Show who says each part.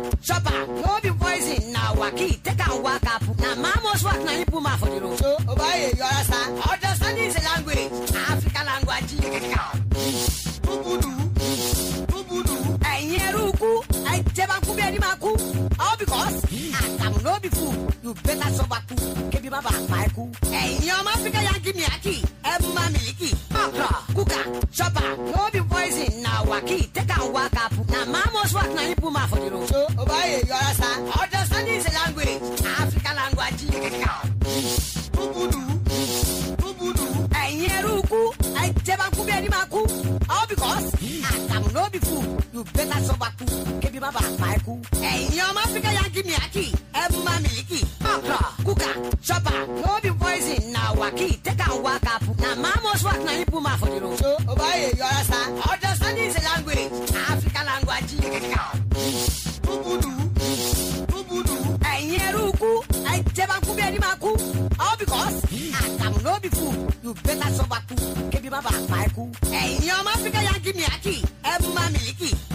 Speaker 1: chopper, no be poison now waki, take and walk up. Now mamos work na you puma for the road. So obey your answer. Understanding is a language, African language. Bubudu, and Yeruku, I Jebanku Berimaku. All because I can no be fool. You better sobaku, kebi baba, Maiku. And your Africa Yankee Miaki, Emma Miliki, Okra, Kuka, chopper, no be poison now waki, take and walk up. Now mamos work na you puma for the road. So obey your answer. Understanding is a language, African language. Bubudu, and Yeruku, I Jebanku Berimaku. All because I can no be fool. You better sobaku, kebi baba, Maiku. And your Africa Yankee Miaki, Emma Miliki, Okra, Kuka, chopper, no be poison now waki, take and walk up. Now mamos work na you puma for the road. So obey your answer. Understanding is a language, African language. Bubudu, and Yeruku, I Jebanku Berimaku. All because I can no be fool. You better sobaku, kebi baba, Maiku. And your Africa Yankee Miaki, Emma Miliki.